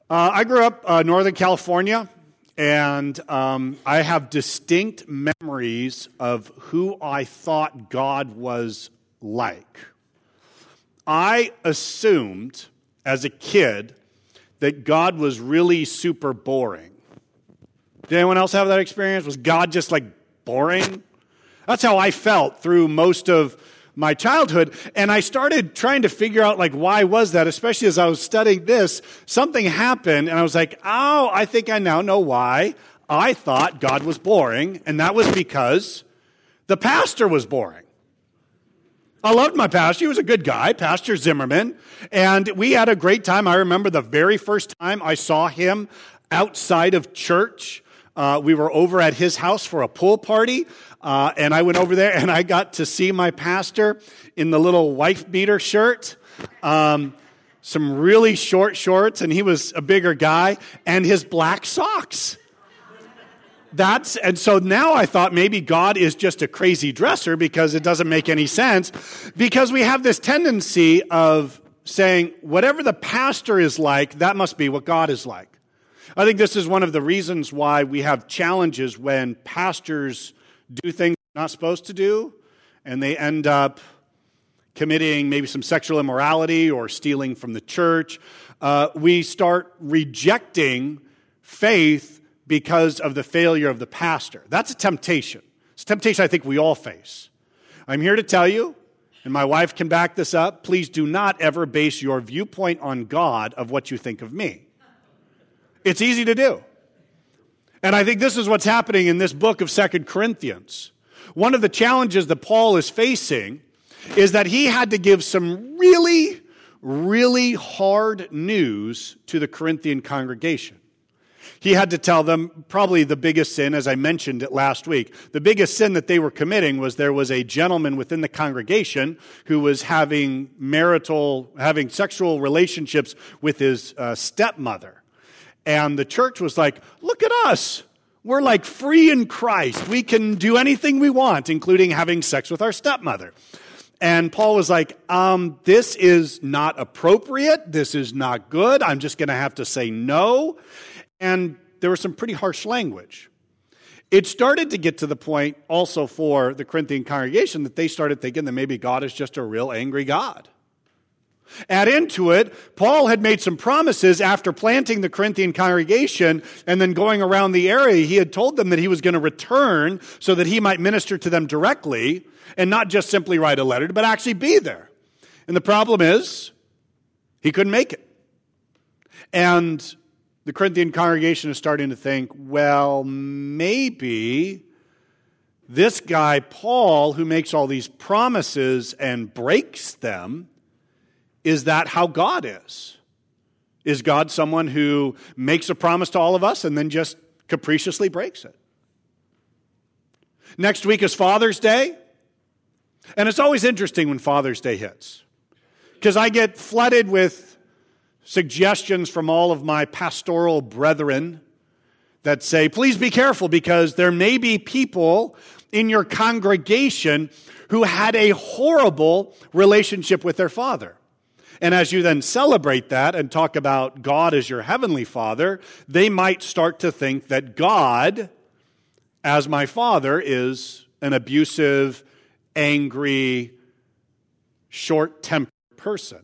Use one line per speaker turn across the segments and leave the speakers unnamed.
I grew up Northern California, and I have distinct memories of who I thought God was like. I assumed as a kid that God was really super boring. Did anyone else have that experience? Was God just like boring? That's how I felt through most of my childhood, and I started trying to figure out like why was that, especially as I was studying this. Something happened, and I was like, oh, I think I now know why I thought God was boring, and that was because the pastor was boring. I loved my pastor. He was a good guy, Pastor Zimmerman, and we had a great time. I remember the very first time I saw him outside of church. We were over at his house for a pool party, and I went over there, and I got to see my pastor in the little wife-beater shirt, some really short shorts, and he was a bigger guy, and his black socks. And so now I thought maybe God is just a crazy dresser because it doesn't make any sense, because we have this tendency of saying, whatever the pastor is like, that must be what God is like. I think this is one of the reasons why we have challenges when pastors do things they're not supposed to do, and they end up committing maybe some sexual immorality or stealing from the church. We start rejecting faith because of the failure of the pastor. That's a temptation. It's a temptation I think we all face. I'm here to tell you, and my wife can back this up, please do not ever base your viewpoint on God of what you think of me. It's easy to do. And I think this is what's happening in this book of 2 Corinthians. One of the challenges that Paul is facing is that he had to give some really, really hard news to the Corinthian congregation. He had to tell them probably the biggest sin, as I mentioned it last week. The biggest sin that they were committing was there was a gentleman within the congregation who was having sexual relationships with his stepmother. And the church was like, look at us. We're like free in Christ. We can do anything we want, including having sex with our stepmother. And Paul was like, this is not appropriate. This is not good. I'm just going to have to say no. And there was some pretty harsh language. It started to get to the point also for the Corinthian congregation that they started thinking that maybe God is just a real angry God. Add into it, Paul had made some promises after planting the Corinthian congregation and then going around the area. He had told them that he was going to return so that he might minister to them directly and not just simply write a letter, but actually be there. And the problem is, he couldn't make it. And the Corinthian congregation is starting to think, well, maybe this guy, Paul, who makes all these promises and breaks them, is that how God is? Is God someone who makes a promise to all of us and then just capriciously breaks it? Next week is Father's Day. And it's always interesting when Father's Day hits, because I get flooded with suggestions from all of my pastoral brethren that say, please be careful because there may be people in your congregation who had a horrible relationship with their father. And as you then celebrate that and talk about God as your heavenly Father, they might start to think that God, as my Father, is an abusive, angry, short-tempered person.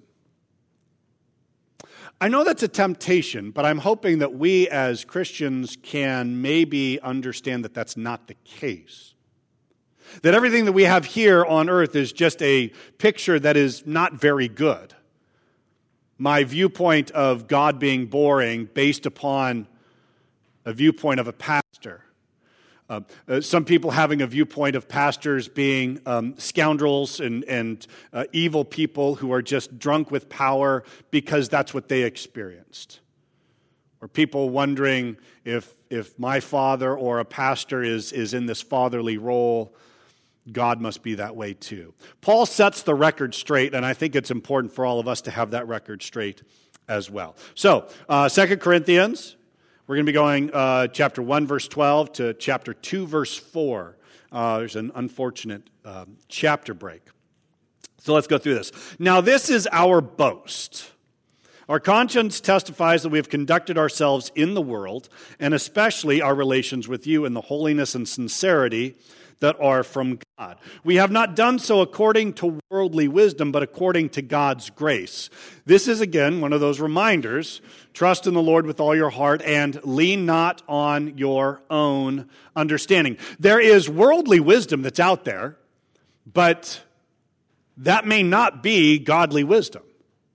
I know that's a temptation, but I'm hoping that we as Christians can maybe understand that that's not the case. That everything that we have here on earth is just a picture that is not very good. My viewpoint of God being boring based upon a viewpoint of a pastor. Some people having a viewpoint of pastors being scoundrels and evil people who are just drunk with power because that's what they experienced. Or people wondering if my father or a pastor is in this fatherly role, God must be that way too. Paul sets the record straight, and I think it's important for all of us to have that record straight as well. So, 2 Corinthians, we're going to be going chapter 1, verse 12 to chapter 2, verse 4. There's an unfortunate chapter break. So let's go through this. Now, this is our boast. Our conscience testifies that we have conducted ourselves in the world, and especially our relations with you, in the holiness and sincerity that are from God. We have not done so according to worldly wisdom, but according to God's grace. This is, again, one of those reminders. Trust in the Lord with all your heart and lean not on your own understanding. There is worldly wisdom that's out there, but that may not be godly wisdom.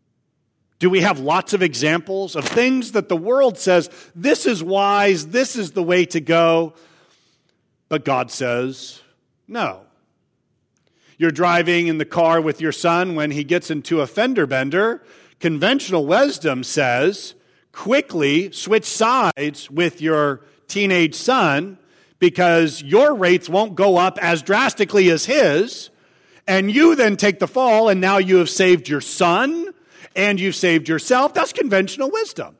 Do we have lots of examples of things that the world says, this is wise, this is the way to go, but God says, no. You're driving in the car with your son when he gets into a fender bender. Conventional wisdom says, quickly switch sides with your teenage son because your rates won't go up as drastically as his, and you then take the fall, and now you have saved your son, and you've saved yourself. That's conventional wisdom.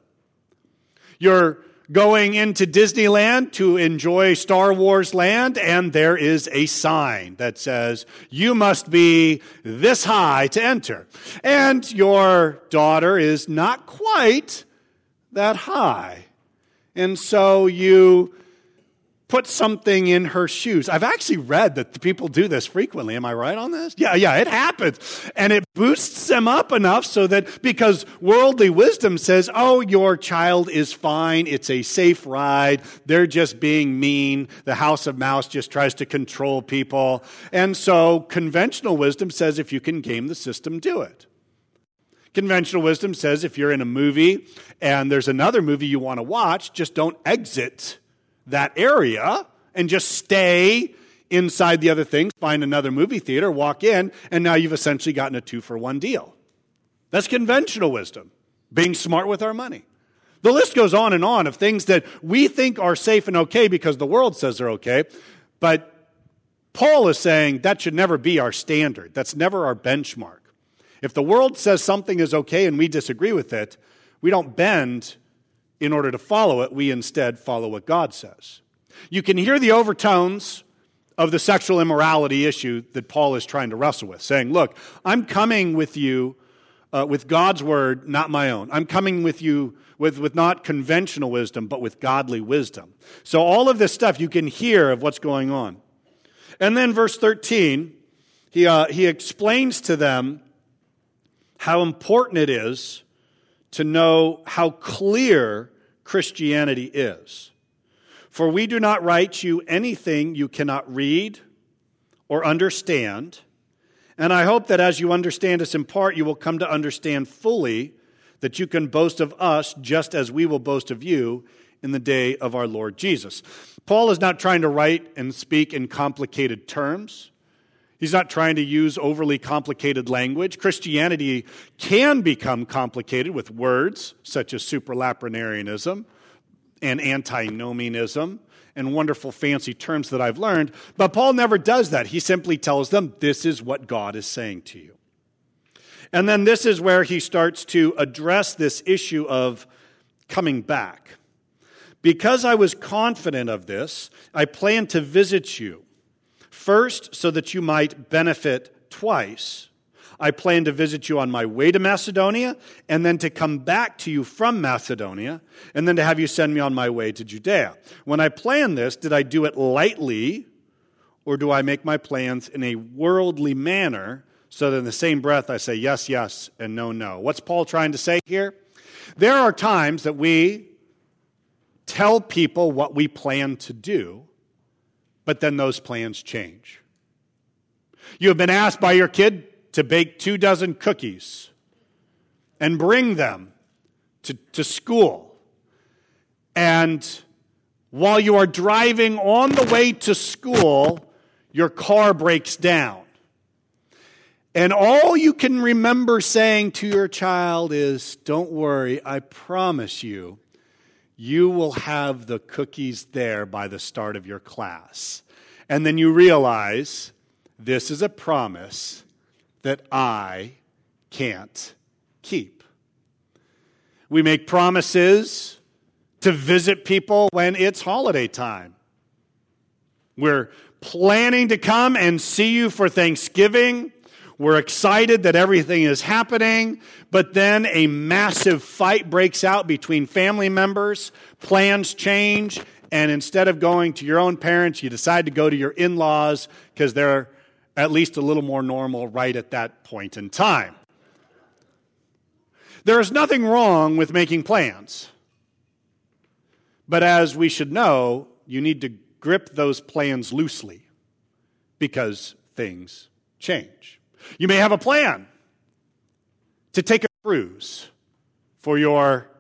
You're going into Disneyland to enjoy Star Wars Land, and there is a sign that says, you must be this high to enter. And your daughter is not quite that high. And so you put something in her shoes. I've actually read that the people do this frequently. Am I right on this? Yeah, it happens. And it boosts them up enough so that because worldly wisdom says, oh, your child is fine. It's a safe ride. They're just being mean. The House of Mouse just tries to control people. And so conventional wisdom says if you can game the system, do it. Conventional wisdom says if you're in a movie and there's another movie you want to watch, just don't exit that area and just stay inside the other things, find another movie theater, walk in, and now you've essentially gotten a 2-for-1 deal. That's conventional wisdom, being smart with our money. The list goes on of things that we think are safe and okay because the world says they're okay, but Paul is saying that should never be our standard. That's never our benchmark. If the world says something is okay and we disagree with it, we don't bend in order to follow it. We instead follow what God says. You can hear the overtones of the sexual immorality issue that Paul is trying to wrestle with, saying, look, I'm coming with you with God's word, not my own. I'm coming with you with not conventional wisdom, but with godly wisdom. So all of this stuff you can hear of what's going on. And then verse 13, he explains to them how important it is to know how clear Christianity is. For we do not write you anything you cannot read or understand, and I hope that as you understand us in part, you will come to understand fully that you can boast of us just as we will boast of you in the day of our Lord Jesus. Paul is not trying to write and speak in complicated terms. He's not trying to use overly complicated language. Christianity can become complicated with words such as supralaprenarianism and antinomianism and wonderful fancy terms that I've learned. But Paul never does that. He simply tells them, this is what God is saying to you. And then this is where he starts to address this issue of coming back. Because I was confident of this, I plan to visit you. First, so that you might benefit twice. I plan to visit you on my way to Macedonia, and then to come back to you from Macedonia, and then to have you send me on my way to Judea. When I planned this, did I do it lightly, or do I make my plans in a worldly manner, so that in the same breath I say yes, yes, and no, no? What's Paul trying to say here? There are times that we tell people what we plan to do, but then those plans change. You have been asked by your kid to bake 24 cookies and bring them to school. And while you are driving on the way to school, your car breaks down. And all you can remember saying to your child is, don't worry, I promise you, you will have the cookies there by the start of your class. And then you realize this is a promise that I can't keep. We make promises to visit people when it's holiday time. We're planning to come and see you for Thanksgiving. We're excited that everything is happening, but then a massive fight breaks out between family members, plans change, and instead of going to your own parents, you decide to go to your in-laws because they're at least a little more normal right at that point in time. There is nothing wrong with making plans. But as we should know, you need to grip those plans loosely because things change. You may have a plan to take a cruise for your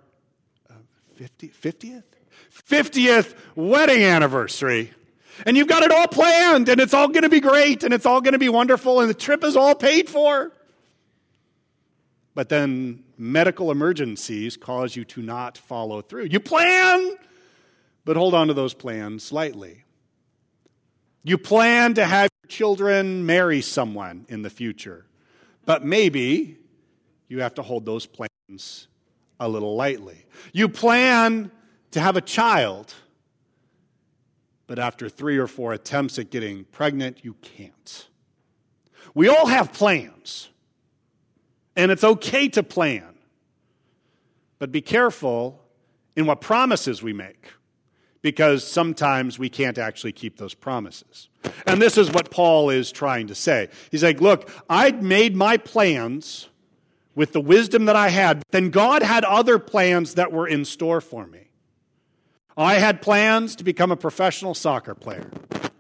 50th wedding anniversary. And you've got it all planned, and it's all going to be great, and it's all going to be wonderful, and the trip is all paid for. But then medical emergencies cause you to not follow through. You plan, but hold on to those plans lightly. You plan to have your children marry someone in the future, but maybe you have to hold those plans a little lightly. You plan to have a child, but after 3 or 4 attempts at getting pregnant, you can't. We all have plans, and it's okay to plan, but be careful in what promises we make, because sometimes we can't actually keep those promises. And this is what Paul is trying to say. He's like, look, I'd made my plans with the wisdom that I had, but then God had other plans that were in store for me. I had plans to become a professional soccer player.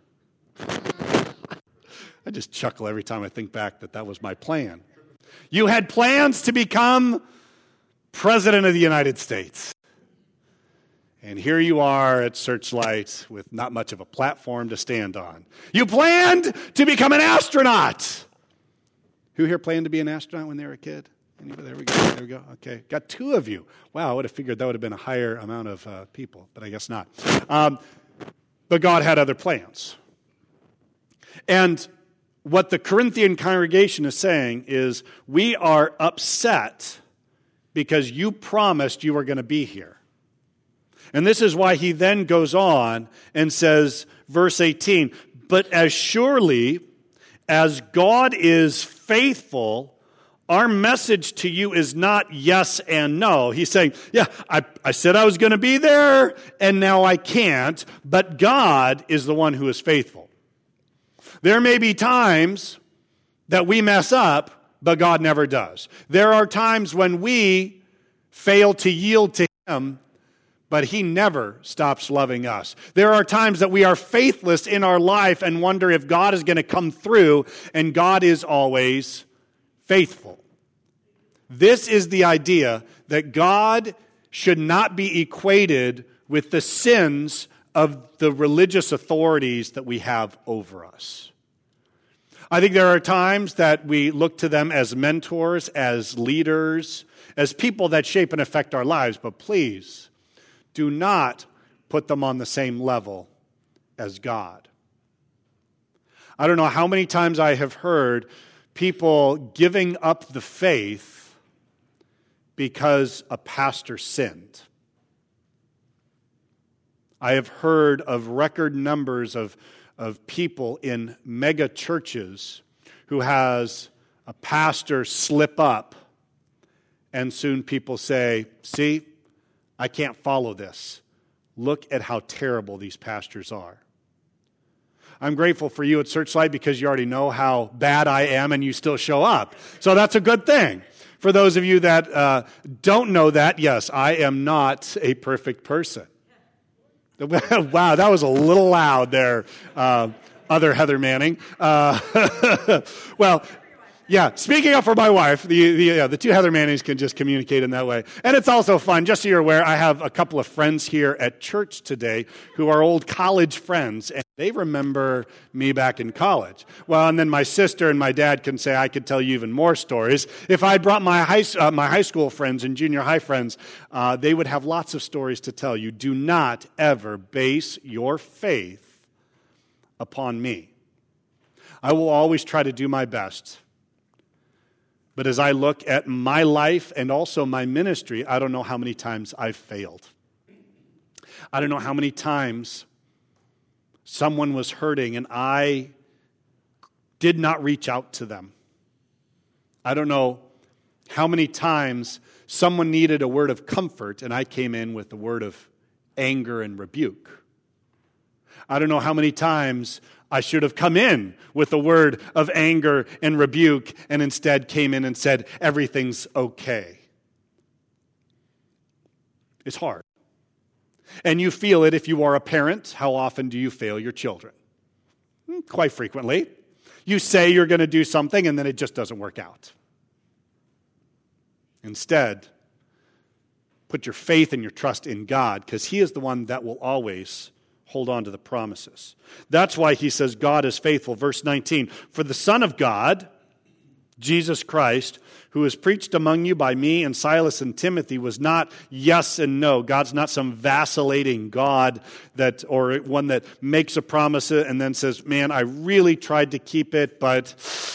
I just chuckle every time I think back that was my plan. You had plans to become President of the United States. And here you are at Searchlight with not much of a platform to stand on. You planned to become an astronaut. Who here planned to be an astronaut when they were a kid? Anybody? There we go. Okay. Got 2 of you. Wow, I would have figured that would have been a higher amount of people, but I guess not. But God had other plans. And what the Corinthian congregation is saying is, we are upset because you promised you were going to be here. And this is why he then goes on and says, verse 18, but as surely as God is faithful, our message to you is not yes and no. He's saying, yeah, I said I was going to be there, and now I can't, but God is the one who is faithful. There may be times that we mess up, but God never does. There are times when we fail to yield to Him, but He never stops loving us. There are times that we are faithless in our life and wonder if God is going to come through, and God is always faithful. This is the idea that God should not be equated with the sins of the religious authorities that we have over us. I think there are times that we look to them as mentors, as leaders, as people that shape and affect our lives, but please do not put them on the same level as God. I don't know how many times I have heard people giving up the faith because a pastor sinned. I have heard of record numbers of people in mega churches who has a pastor slip up, and soon people say, see, I can't follow this. Look at how terrible these pastors are. I'm grateful for you at Searchlight because you already know how bad I am and you still show up. So that's a good thing. For those of you that don't know that, yes, I am not a perfect person. Wow, that was a little loud there, other Heather Manning. Well, yeah, speaking up for my wife, the 2 Heather Mannings can just communicate in that way. And it's also fun, just so you're aware, I have a couple of friends here at church today who are old college friends, and they remember me back in college. Well, and then my sister and my dad can say I could tell you even more stories. If I brought my high school friends and junior high friends, they would have lots of stories to tell you. Do not ever base your faith upon me. I will always try to do my best. But as I look at my life and also my ministry, I don't know how many times I've failed. I don't know how many times someone was hurting and I did not reach out to them. I don't know how many times someone needed a word of comfort and I came in with a word of anger and rebuke. I don't know how many times I should have come in with a word of anger and rebuke and instead came in and said, everything's okay. It's hard. And you feel it if you are a parent. How often do you fail your children? Quite frequently. You say you're going to do something and then it just doesn't work out. Instead, put your faith and your trust in God because He is the one that will always hold on to the promises. That's why He says God is faithful. Verse 19, for the Son of God, Jesus Christ, who is preached among you by me and Silas and Timothy, was not yes and no. God's not some vacillating God or one that makes a promise and then says, man, I really tried to keep it, but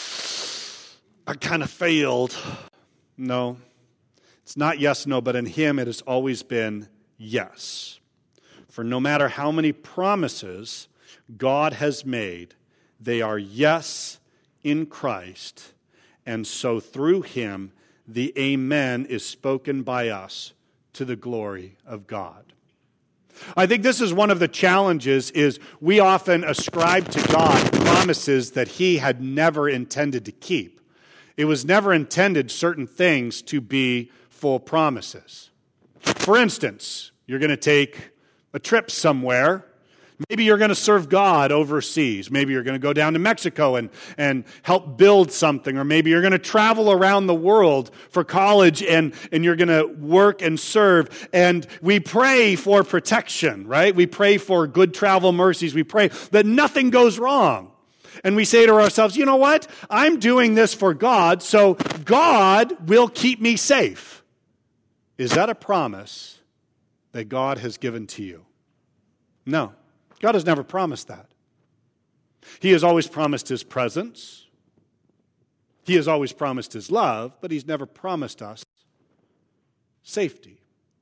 I kind of failed. No, it's not yes, no, but in Him it has always been yes. For no matter how many promises God has made, they are yes in Christ. And so through Him, the Amen is spoken by us to the glory of God. I think this is one of the challenges is we often ascribe to God promises that He had never intended to keep. It was never intended certain things to be full promises. For instance, you're going to take a trip somewhere. Maybe you're going to serve God overseas. Maybe you're going to go down to Mexico and help build something. Or maybe you're going to travel around the world for college and you're going to work and serve. And we pray for protection, right? We pray for good travel mercies. We pray that nothing goes wrong. And we say to ourselves, you know what? I'm doing this for God, so God will keep me safe. Is that a promise that God has given to you? No. God has never promised that. He has always promised His presence. He has always promised His love, but He's never promised us safety.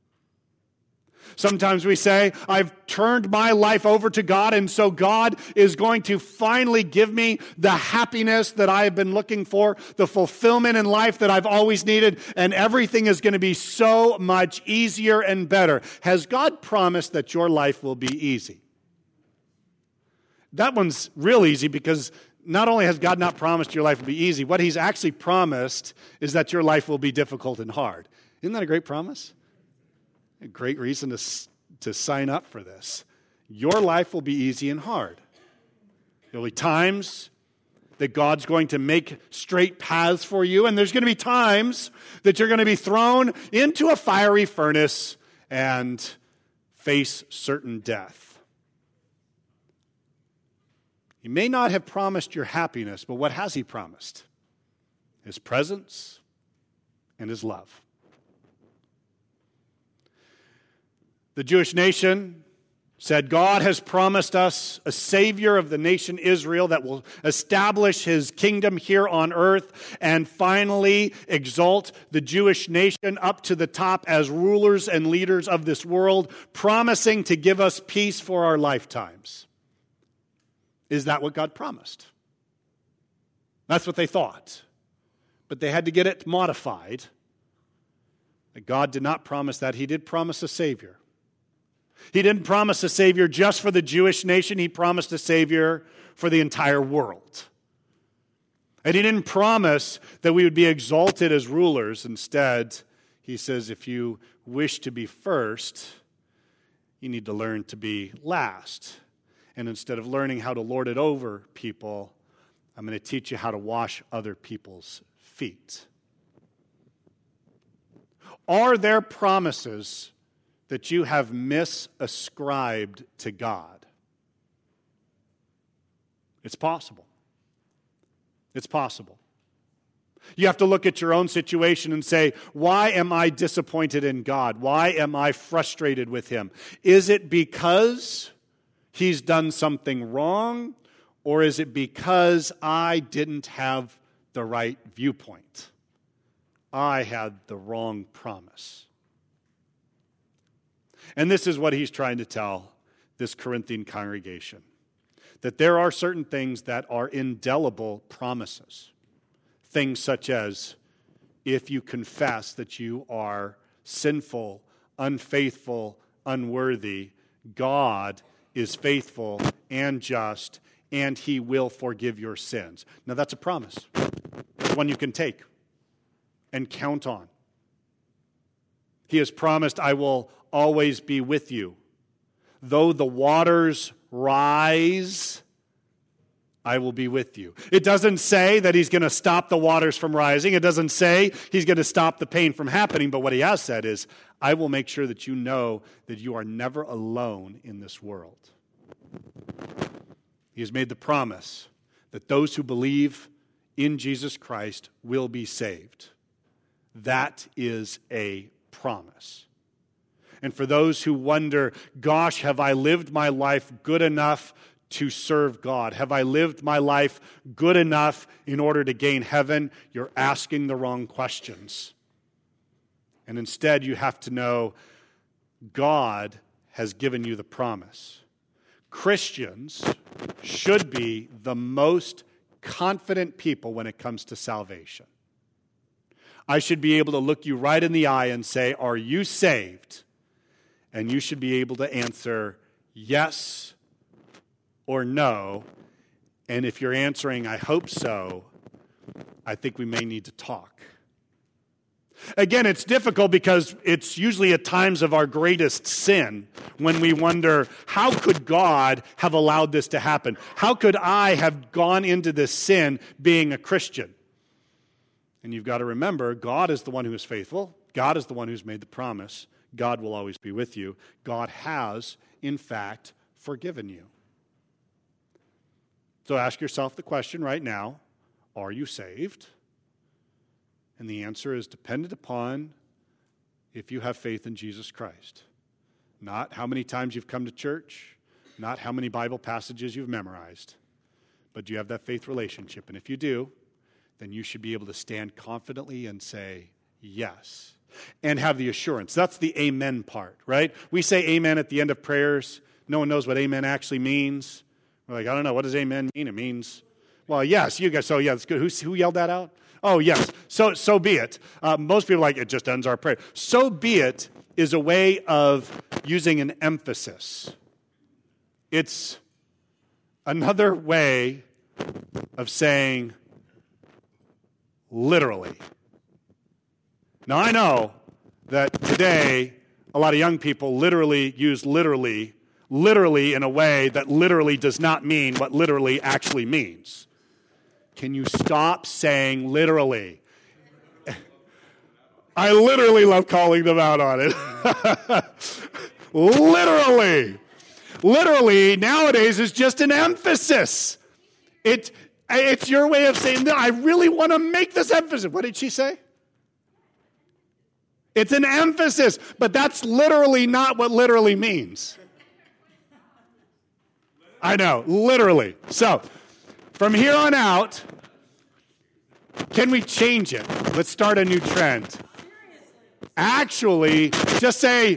Sometimes we say, I've turned my life over to God, and so God is going to finally give me the happiness that I have been looking for, the fulfillment in life that I've always needed, and everything is going to be so much easier and better. Has God promised that your life will be easy? That one's real easy because not only has God not promised your life will be easy, what He's actually promised is that your life will be difficult and hard. Isn't that a great promise? A great reason to sign up for this. Your life will be easy and hard. There will be times that God's going to make straight paths for you, and there's going to be times that you're going to be thrown into a fiery furnace and face certain death. He may not have promised your happiness, but what has He promised? His presence and His love. The Jewish nation said, God has promised us a Savior of the nation Israel that will establish His kingdom here on earth and finally exalt the Jewish nation up to the top as rulers and leaders of this world, promising to give us peace for our lifetimes. Is that what God promised? That's what they thought. But they had to get it modified. That God did not promise that. He did promise a Savior. He didn't promise a Savior just for the Jewish nation. He promised a Savior for the entire world. And He didn't promise that we would be exalted as rulers. Instead, He says, if you wish to be first, you need to learn to be last. And instead of learning how to lord it over people, I'm going to teach you how to wash other people's feet. Are there promises that you have misascribed to God? It's possible. It's possible. You have to look at your own situation and say, why am I disappointed in God? Why am I frustrated with Him? Is it because He's done something wrong, or is it because I didn't have the right viewpoint? I had the wrong promise. And this is what he's trying to tell this Corinthian congregation, that there are certain things that are indelible promises. Things such as if you confess that you are sinful, unfaithful, unworthy, God is faithful and just, and He will forgive your sins. Now that's a promise. It's one you can take and count on. He has promised, I will always be with you. Though the waters rise, I will be with you. It doesn't say that He's going to stop the waters from rising. It doesn't say He's going to stop the pain from happening. But what He has said is, I will make sure that you know that you are never alone in this world. He has made the promise that those who believe in Jesus Christ will be saved. That is a promise. And for those who wonder, gosh, have I lived my life good enough to serve God? Have I lived my life good enough in order to gain heaven? You're asking the wrong questions. And instead, you have to know God has given you the promise. Christians should be the most confident people when it comes to salvation. I should be able to look you right in the eye and say, are you saved? And you should be able to answer yes or no. And if you're answering, I hope so, I think we may need to talk. Again, it's difficult because it's usually at times of our greatest sin when we wonder, how could God have allowed this to happen? How could I have gone into this sin being a Christian? And you've got to remember, God is the one who is faithful. God is the one who's made the promise. God will always be with you. God has, in fact, forgiven you. So ask yourself the question right now, are you saved? And the answer is dependent upon if you have faith in Jesus Christ. Not how many times you've come to church, not how many Bible passages you've memorized, but do you have that faith relationship? And if you do, then you should be able to stand confidently and say yes. And have the assurance. That's the amen part, right? We say amen at the end of prayers. No one knows what amen actually means. We're like, I don't know, what does amen mean? It means, well, yes, you guys, so yeah, that's good. Who yelled that out? Oh, yes, so be it. Most people are like, it just ends our prayer. So be it is a way of using an emphasis. It's another way of saying literally. Now, I know that today a lot of young people literally use literally in a way that literally does not mean what literally actually means. Can you stop saying literally? I literally love calling them out on it. Literally. Literally, nowadays, is just an emphasis. It's your way of saying, no, I really want to make this emphasis. What did she say? It's an emphasis, but that's literally not what literally means. I know, literally. So, from here on out, can we change it? Let's start a new trend. Actually, just say,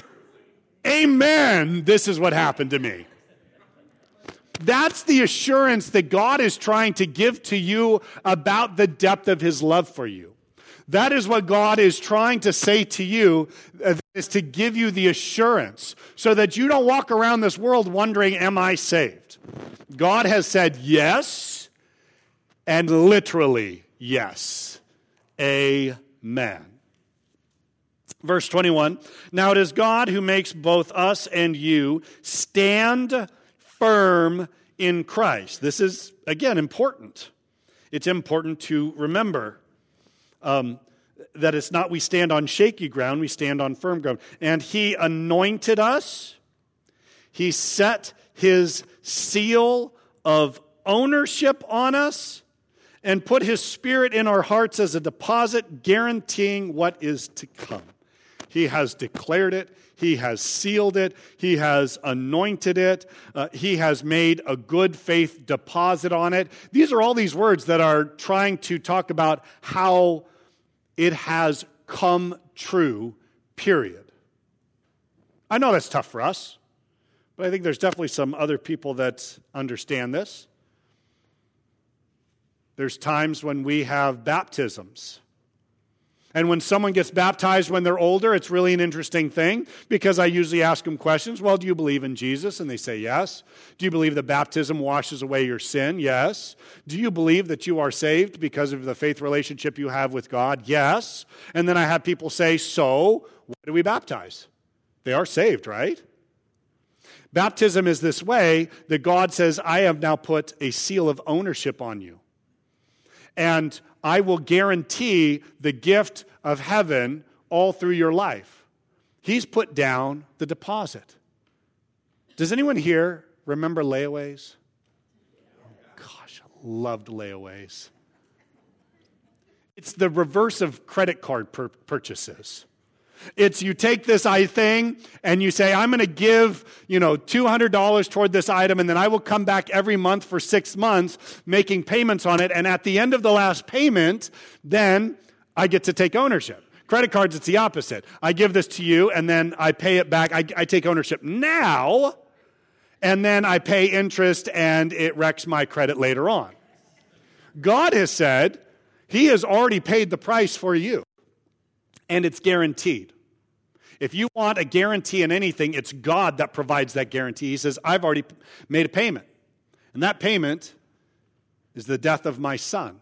amen, this is what happened to me. That's the assurance that God is trying to give to you about the depth of His love for you. That is what God is trying to say to you, is to give you the assurance so that you don't walk around this world wondering, am I saved? God has said yes, and literally yes. Amen. Verse 21, now it is God who makes both us and you stand firm in Christ. This is, again, important. It's important to remember that it's not we stand on shaky ground, we stand on firm ground. And He anointed us. He set His seal of ownership on us and put His Spirit in our hearts as a deposit, guaranteeing what is to come. He has declared it. He has sealed it. He has anointed it. He has made a good faith deposit on it. These are all these words that are trying to talk about how it has come true, period. I know that's tough for us, but I think there's definitely some other people that understand this. There's times when we have baptisms, And when someone gets baptized when they're older, it's really an interesting thing because I usually ask them questions. Well, do you believe in Jesus? And they say yes. Do you believe that baptism washes away your sin? Yes. Do you believe that you are saved because of the faith relationship you have with God? Yes. And then I have people say, so why do we baptize? They are saved, right? Baptism is this way that God says, I have now put a seal of ownership on you. And I will guarantee the gift of heaven all through your life. He's put down the deposit. Does anyone here remember layaways? Gosh, I loved layaways. It's the reverse of credit card purchases. It's you take this thing and you say, I'm going to give, $200 toward this item, and then I will come back every month for 6 months making payments on it. And at the end of the last payment, then I get to take ownership. Credit cards, it's the opposite. I give this to you and then I pay it back. I take ownership now, and then I pay interest and it wrecks my credit later on. God has said He has already paid the price for you. And it's guaranteed. If you want a guarantee in anything, it's God that provides that guarantee. He says, I've already made a payment. And that payment is the death of my son.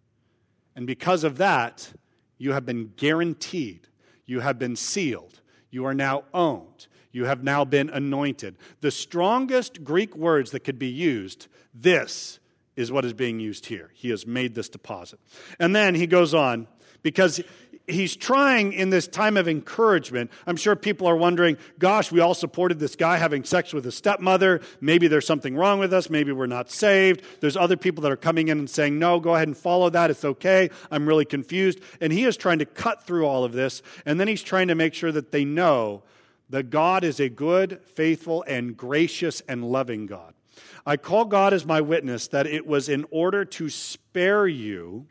And because of that, you have been guaranteed. You have been sealed. You are now owned. You have now been anointed. The strongest Greek words that could be used, this is what is being used here. He has made this deposit. And then he goes on, because he's trying in this time of encouragement. I'm sure people are wondering, gosh, we all supported this guy having sex with his stepmother. Maybe there's something wrong with us. Maybe we're not saved. There's other people that are coming in and saying, no, go ahead and follow that. It's okay. I'm really confused. And he is trying to cut through all of this. And then he's trying to make sure that they know that God is a good, faithful, and gracious and loving God. I call God as my witness that it was in order to spare you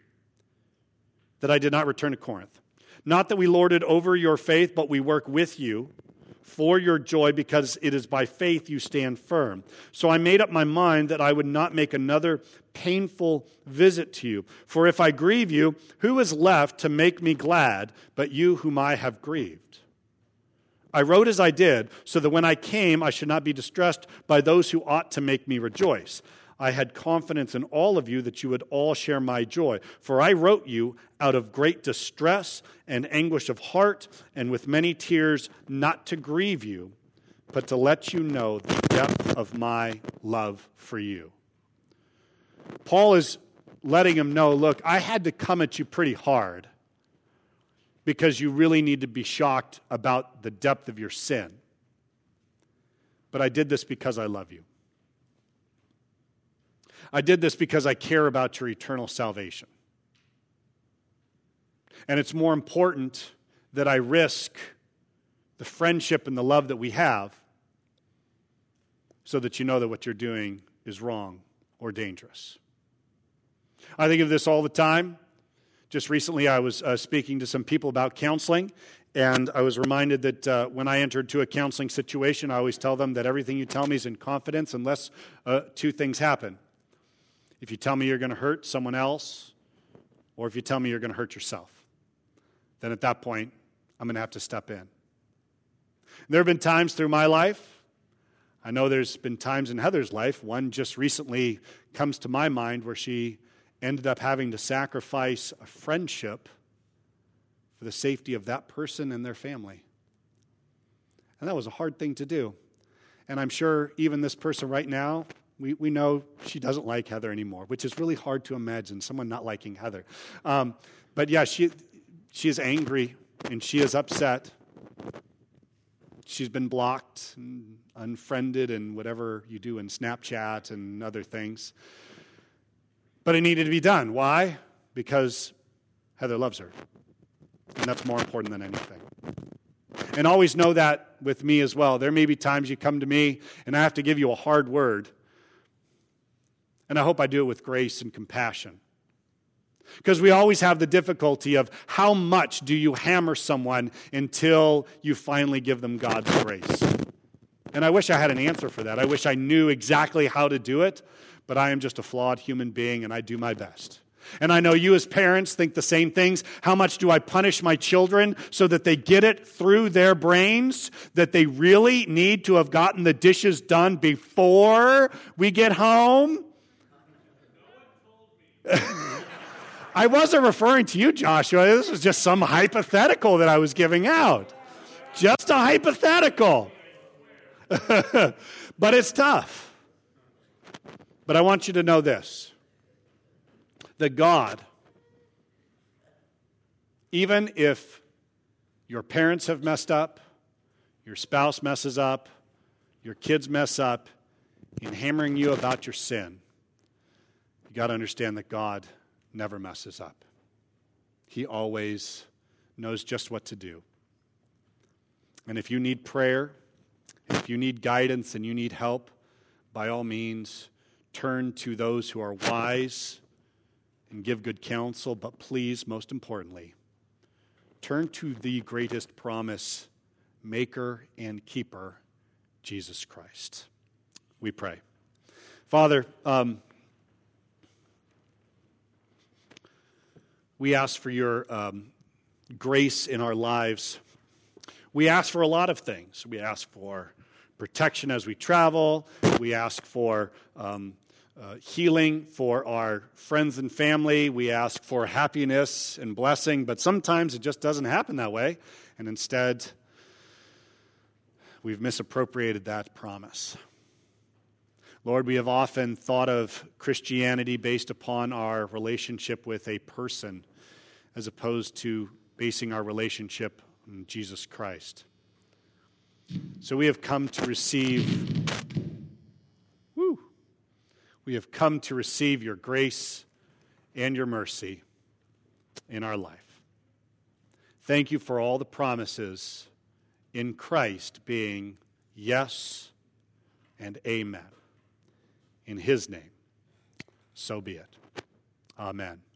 that I did not return to Corinth. Not that we lorded over your faith, but we work with you for your joy, because it is by faith you stand firm. So I made up my mind that I would not make another painful visit to you. For if I grieve you, who is left to make me glad but you whom I have grieved? I wrote as I did, so that when I came, I should not be distressed by those who ought to make me rejoice. I had confidence in all of you that you would all share my joy. For I wrote you out of great distress and anguish of heart, and with many tears, not to grieve you, but to let you know the depth of my love for you. Paul is letting him know, look, I had to come at you pretty hard because you really need to be shocked about the depth of your sin. But I did this because I love you. I did this because I care about your eternal salvation. And it's more important that I risk the friendship and the love that we have so that you know that what you're doing is wrong or dangerous. I think of this all the time. Just recently I was speaking to some people about counseling, and I was reminded that when I enter into a counseling situation, I always tell them that everything you tell me is in confidence unless two things happen. If you tell me you're going to hurt someone else, or if you tell me you're going to hurt yourself, then at that point, I'm going to have to step in. There have been times through my life, I know there's been times in Heather's life, one just recently comes to my mind where she ended up having to sacrifice a friendship for the safety of that person and their family. And that was a hard thing to do. And I'm sure even this person right now, we know she doesn't like Heather anymore, which is really hard to imagine, someone not liking Heather. But yeah, she is angry and she is upset. She's been blocked and unfriended and whatever you do in Snapchat and other things. But it needed to be done. Why? Because Heather loves her. And that's more important than anything. And always know that with me as well. There may be times you come to me and I have to give you a hard word. And I hope I do it with grace and compassion. Because we always have the difficulty of how much do you hammer someone until you finally give them God's grace. And I wish I had an answer for that. I wish I knew exactly how to do it, but I am just a flawed human being and I do my best. And I know you as parents think the same things. How much do I punish my children so that they get it through their brains that they really need to have gotten the dishes done before we get home? I wasn't referring to you, Joshua. This was just some hypothetical that I was giving out. Just a hypothetical. But it's tough. But I want you to know this. That God, even if your parents have messed up, your spouse messes up, your kids mess up, in hammering you about your sin, you got to understand that God never messes up. He always knows just what to do. And if you need prayer, if you need guidance and you need help, by all means, turn to those who are wise and give good counsel. But please, most importantly, turn to the greatest promise maker and keeper, Jesus Christ. We pray. Father, we ask for your grace in our lives. We ask for a lot of things. We ask for protection as we travel. We ask for healing for our friends and family. We ask for happiness and blessing, but sometimes it just doesn't happen that way. And instead, we've misappropriated that promise. Lord, we have often thought of Christianity based upon our relationship with a person as opposed to basing our relationship on Jesus Christ. So we have come to receive your grace and your mercy in our life. Thank you for all the promises in Christ being yes and amen. In his name, so be it. Amen.